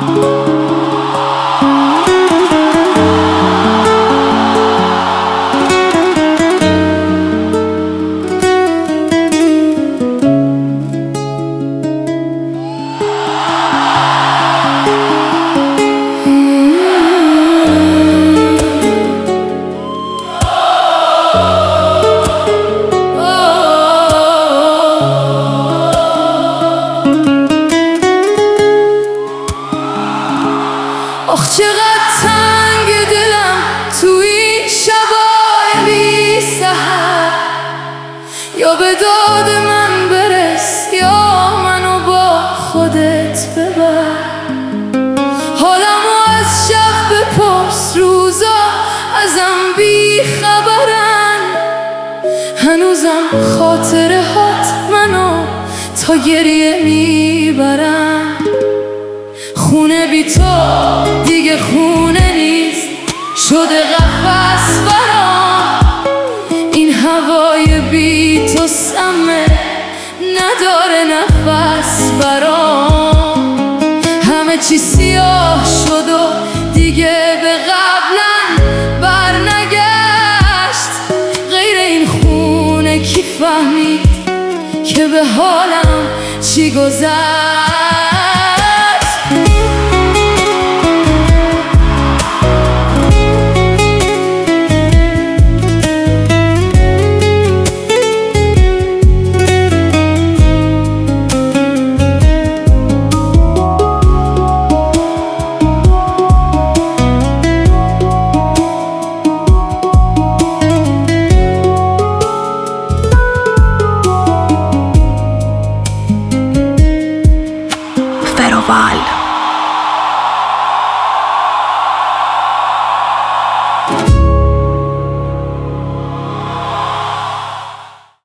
آخ چقدر تنگ دلم تو این شبای بی سحر، یا به داد من برس یا منو با خودت ببر. حالمو از شب بپرس، روزا ازم بی خبرن، هنوزم خاطره هات منو تا گریه میبرن. خونه بی تو دیگه خونه نیست، شده قفس برام. این هوای بی تو سمه، نداره نفس برام. همه چی سیاه شد و دیگه به قبلا بر نگشت. غیر این خونه کی فهمید که به حالم چی گذشت؟